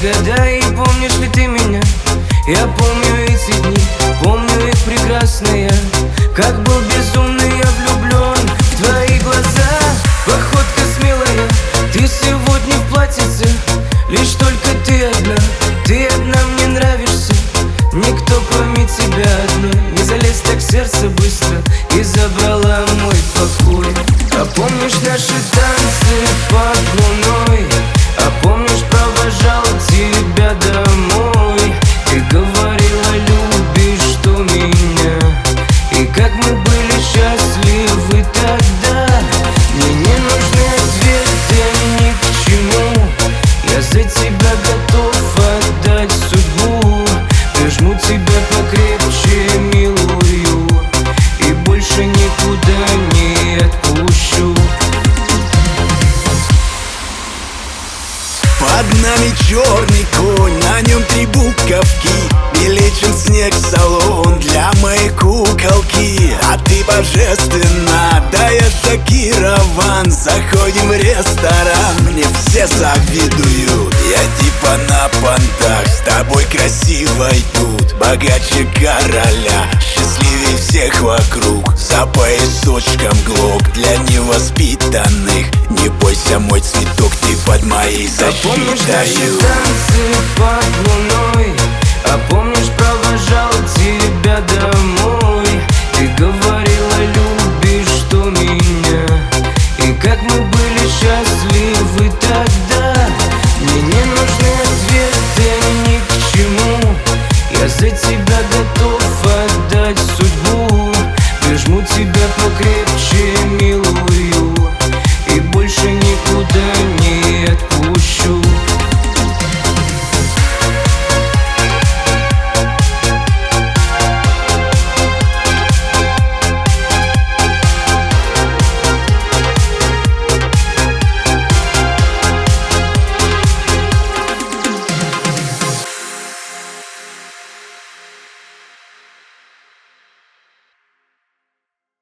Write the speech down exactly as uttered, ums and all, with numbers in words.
Разгадай, помнишь ли ты меня? Я помню эти дни, помню их прекрасные. Как был безумный я влюблен в твои глаза. Походка смелая, ты сегодня в платьице. Лишь только ты одна, ты одна мне нравишься. Никто кроме тебя одной не залез так в сердце быстро и забрала мой покой. А помнишь наши танцы под луной? А помнишь, провожал тебя домой? Ты говорила, любишь что меня. И как мы были счастливы тогда. Мне не нужны ответы ни к чему. Я за тебя готов отдать судьбу. Прижму тебя покрепче, милую, и больше никуда не отпущу. Под нами черный конь, на нем три буковки. Величен снег, салон для моей куколки. А ты божественна, да я шокирован. Заходим в ресторан, мне все завидуют. Я типа на понтах, с тобой красивой тут. Богаче короля, счастливее всех вокруг. За поясочком глок для невоспитанных. Не бойся, мой цветок, ты под моей защитой. А помнишь наши танцы под луной? А помнишь, провожал тебя домой? Ты говорила, любишь что меня. И как мы были счастливы тогда. Мне не нужны ответы ни к чему. Я за тебя готов отдать судьбу. Прижму тебя